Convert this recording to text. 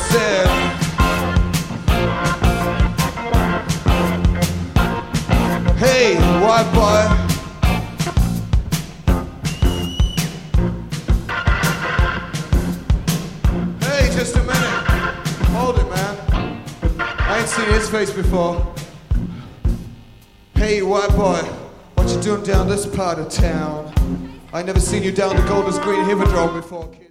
said, hey, white boy, hey, just a minute, hold it, man. I ain't seen his face before. Hey, white boy, what you doing down this part of town? I never seen you down the Golders Green Hippodrome before, kid.